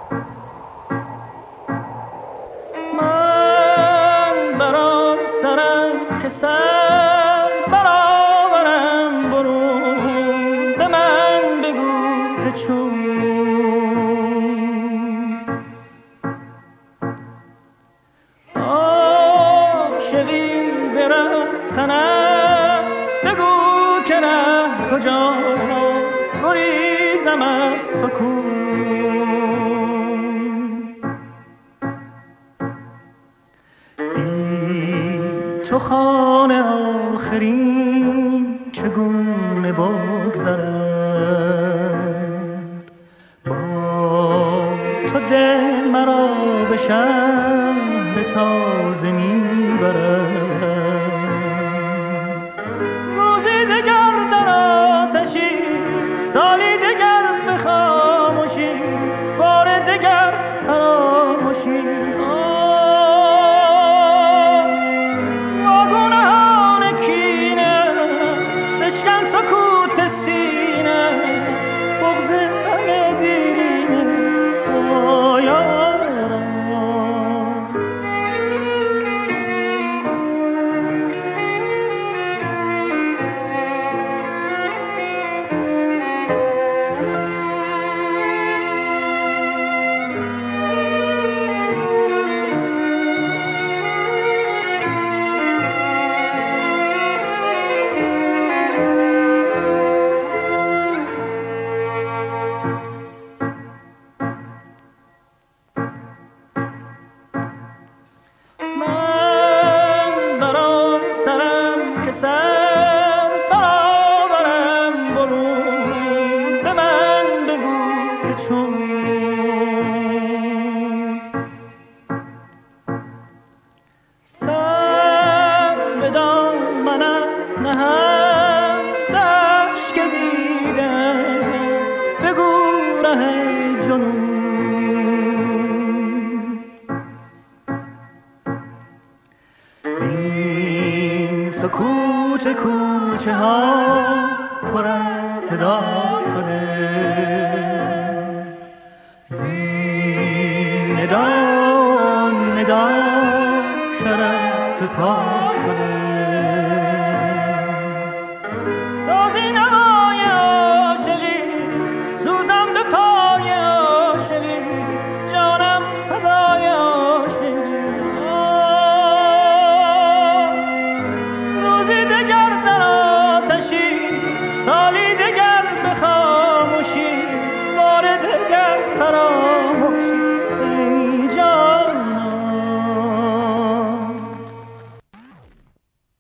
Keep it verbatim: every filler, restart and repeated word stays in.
من برام سرم که سر برآورم برون، به من بگو که چون عاشقی برفتن است، بگو که ره کجاست، گریزم از سکون. تو خانه آخرین چگونه بگذرد، با تو دل مرا به شهر تازه میبرد. روزی دگر در آتشی، سالی دگر به خاموشی، بار دگر فراموشی. سکوت کوچه ها پر از صدا شده، زین ندا ندا شرف به پا